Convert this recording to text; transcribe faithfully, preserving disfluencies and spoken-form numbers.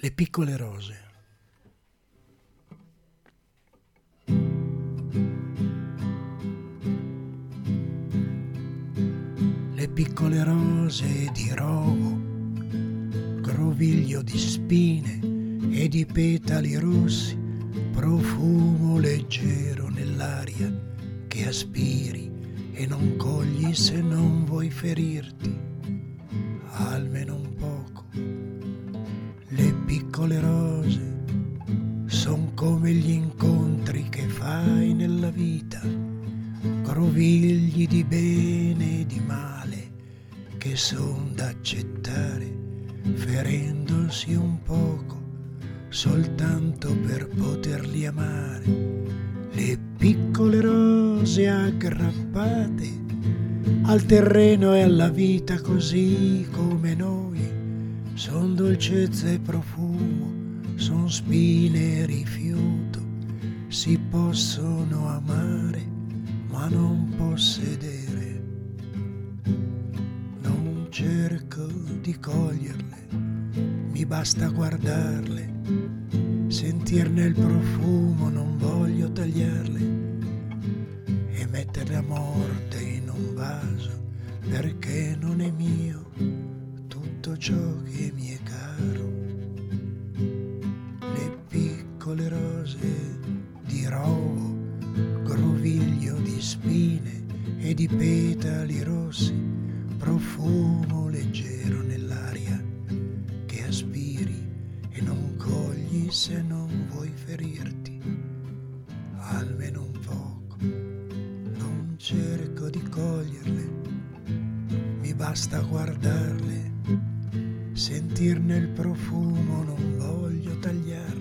Le piccole rose. Le piccole rose di rovo, groviglio di spine e di petali rossi, profumo leggero nell'aria che aspiri e non cogli se non vuoi ferirti, almeno un poco. Le piccole rose son come gli incontri che fai nella vita, grovigli di bene e di male che son da accettare, ferendosi un poco soltanto per poterli amare. Le piccole rose aggrappate al terreno e alla vita così come noi, son dolcezza e profumo, son spine e rifiuto, si possono amare ma non possedere. Non cerco di coglierle, mi basta guardarle, sentirne il profumo, non voglio tagliarle e metterle a morte in un vaso, perché non è mio tutto ciò che mi è caro. Le piccole rose di rovo, groviglio di spine e di petali rossi, profumo leggero nell'aria che aspiri e non cogli se non vuoi ferirti, almeno un poco. Non cerco di coglierle, mi basta guardarle, sentirne il profumo, non voglio tagliare